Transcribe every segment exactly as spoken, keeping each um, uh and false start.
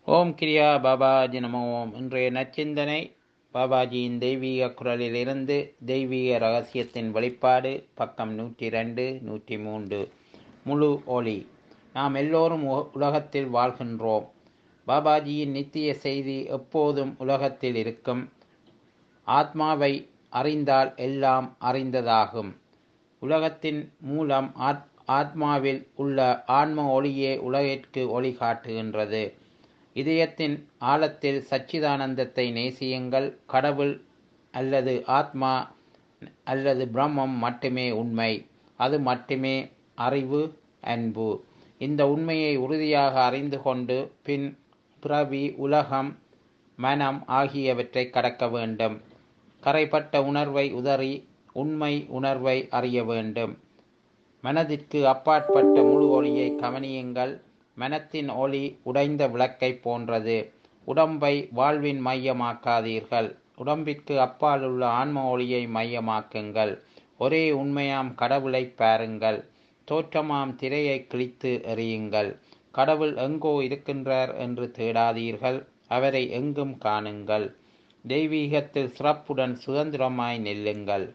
ஓம் கிரியா பாபாஜி நம ஓம். இன்றைய நச்சிந்தனை பாபாஜியின் தெய்வீக குரலிலிருந்து தெய்வீக ரகசியத்தின் வெளிப்பாடு, பக்கம் நூற்றி ரெண்டு நூற்றி மூன்று. முழு ஒளி. நாம் எல்லோரும் உலகத்தில் வாழ்கின்றோம். பாபாஜியின் நித்திய செய்தி எப்போதும் உலகத்தில் இருக்கும். ஆத்மாவை அறிந்தால் எல்லாம் அறிந்ததாகும். உலகத்தின் மூலம் ஆத் ஆத்மாவில் உள்ள ஆன்ம ஒளியே உலகிற்கு ஒளி காட்டுகின்றது. இதயத்தின் ஆழத்தில் சச்சிதானந்தத்தை நேசியுங்கள். கடவுள் அல்லது ஆத்மா அல்லது பிரம்மம் மட்டுமே உண்மை. அது மட்டுமே அறிவு, அன்பு. இந்த உண்மையை உறுதியாக அறிந்து கொண்டு பின் பிறவி, உலகம், மனம் ஆகியவற்றை கடக்க வேண்டும். கரைப்பட்ட உணர்வை உதறி உண்மை உணர்வை அறிய வேண்டும். மனதிற்கு அப்பாற்பட்ட முழு ஒளியை கவனியுங்கள். மனத்தின் ஒளி உடைந்த விளக்கை போன்றது. உடம்பை வாழ்வின் மையமாக்காதீர்கள். உடம்பிற்கு அப்பால் உள்ள ஆன்ம ஒளியை மையமாக்குங்கள். ஒரே உண்மையாம் கடவுளை பாருங்கள். தோற்றமாம் திரையை கிழித்து எறியுங்கள். கடவுள் எங்கோ இருக்கின்றார் என்று தேடாதீர்கள். அவரை எங்கும் காணுங்கள். தெய்வீகத்தில் சிறப்புடன் சுதந்திரமாய் நெல்லுங்கள்.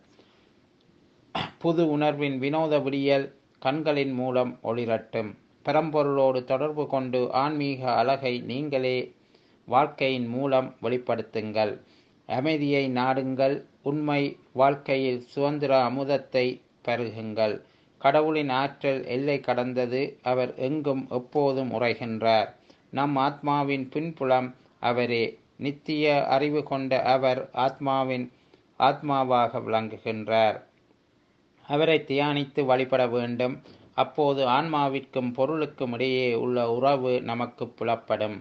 புது உணர்வின் வினோத விடியல் கண்களின் மூலம் ஒளிரட்டும். பரம்பொருளோடு தொடர்பு கொண்டு ஆன்மீக அழகை நீங்களே வாழ்க்கையின் மூலம் வெளிப்படுத்துங்கள். அமைதியை நாடுங்கள். உண்மை வாழ்க்கையில் சுதந்திர அமுதத்தை பருகுங்கள். கடவுளின் ஆற்றல் எல்லை கடந்தது. அவர் எங்கும் எப்போதும் உரைகின்றார். நம் ஆத்மாவின் பின்புலம் அவரே. நித்திய அறிவு கொண்ட அவர் ஆத்மாவின் ஆத்மாவாக விளங்குகின்றார். அவரை தியானித்து வழிபட வேண்டும். அப்போது ஆன்மாவிற்கும் பொருளுக்கும் இடையே உள்ள உறவு நமக்கு புலப்படும்.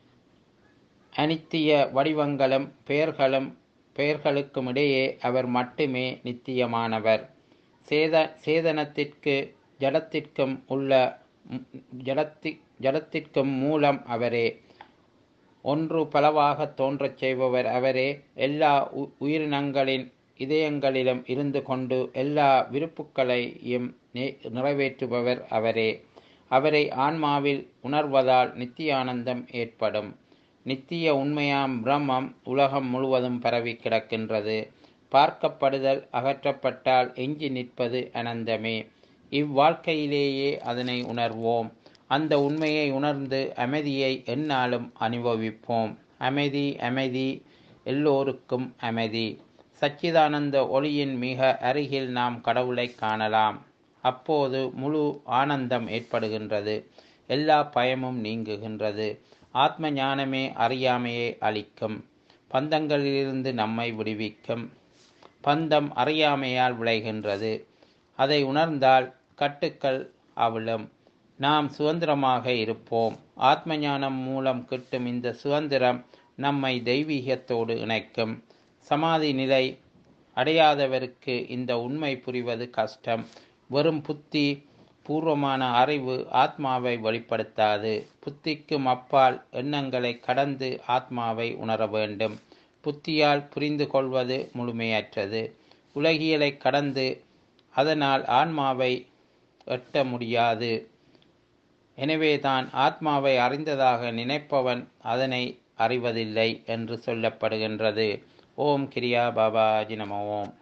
அனித்திய வடிவங்களும் பெயர்களும் பெயர்களுக்கும் இடையே அவர் மட்டுமே நித்தியமானவர். சேத சேதனத்திற்கு ஜடத்திற்கும் உள்ள ஜடத்தி ஜடத்திற்கும் மூலம் அவரே. ஒன்று பலவாக தோன்றச் செய்பவர் அவரே. எல்லா உயிரினங்களின் இதயங்களிலும் இருந்து கொண்டு எல்லா விருப்புக்களையும் நிறைவேற்றுபவர் அவரே. அவரை ஆன்மாவில் உணர்வதால் நித்தியானந்தம் ஏற்படும். நித்திய உண்மையாம் பிரம்மம் உலகம் முழுவதும் பரவி கிடக்கின்றது. பார்க்கப்படுதல் அகற்றப்பட்டால் எஞ்சி நிற்பது அனந்தமே. இவ்வாழ்க்கையிலேயே அதனை உணர்வோம். அந்த உண்மையை உணர்ந்து அமைதியை எந்நாளும் அனுபவிப்போம். அமைதி, அமைதி, எல்லோருக்கும் அமைதி. சச்சிதானந்த ஒளியின் மிக அருகில் நாம் கடவுளை காணலாம். அப்போது முழு ஆனந்தம் ஏற்படுகின்றது. எல்லா பயமும் நீங்குகின்றது. ஆத்ம ஞானமே அறியாமையை அளிக்கும். பந்தங்களிலிருந்து நம்மை விடுவிக்கும். பந்தம் அறியாமையால் விளைகின்றது. அதை உணர்ந்தால் கட்டுக்கள் அவிழும். நாம் சுதந்திரமாக இருப்போம். ஆத்ம ஞானம் மூலம் கிட்டும் இந்த சுதந்திரம் நம்மை தெய்வீகத்தோடு இணைக்கும். சமாதி நிலை அடையாதவருக்கு இந்த உண்மை புரிவது கஷ்டம். வெறும் புத்தி பூர்வமான அறிவு ஆத்மாவை வெளிப்படுத்தாது. புத்திக்கும் அப்பால் எண்ணங்களை கடந்து ஆத்மாவை உணர வேண்டும். புத்தியால் புரிந்து கொள்வது முழுமையற்றது. உலகியலை கடந்து அதனால் ஆன்மாவை எட்ட முடியாது. எனவேதான் ஆத்மாவை அறிந்ததாக நினைப்பவன் அதனை அறிவதில்லை என்று சொல்லப்படுகின்றது. ஓம் கிரியா பாபாஜி நம ஓம்.